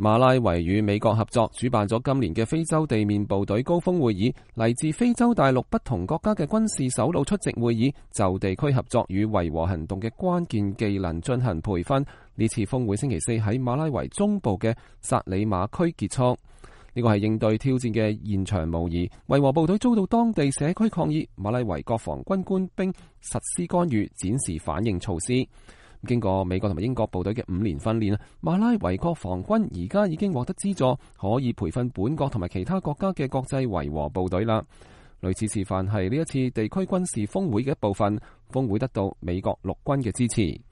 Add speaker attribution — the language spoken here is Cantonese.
Speaker 1: 馬拉維與美國合作主辦咗今年嘅非洲地面部隊高峰會議，嚟自非洲大陸不同國家嘅軍事首腦出席會議，就地區合作與維和行動嘅關鍵技能進行培訓。呢次峰會星期四喺馬拉維中部嘅薩里馬區結束。呢個係應對挑戰嘅現場模擬，維和部隊遭到當地社區抗議，馬拉維國防軍官兵實施干預，展示反應措施。經過美國同埋英國部隊嘅5年訓練，馬拉維國防軍而家已經獲得資助，可以培訓本國同埋其他國家嘅國際維和部隊啦。類似示範係呢一次地區軍事峰會嘅一部分，峰會得到美國陸軍嘅支持。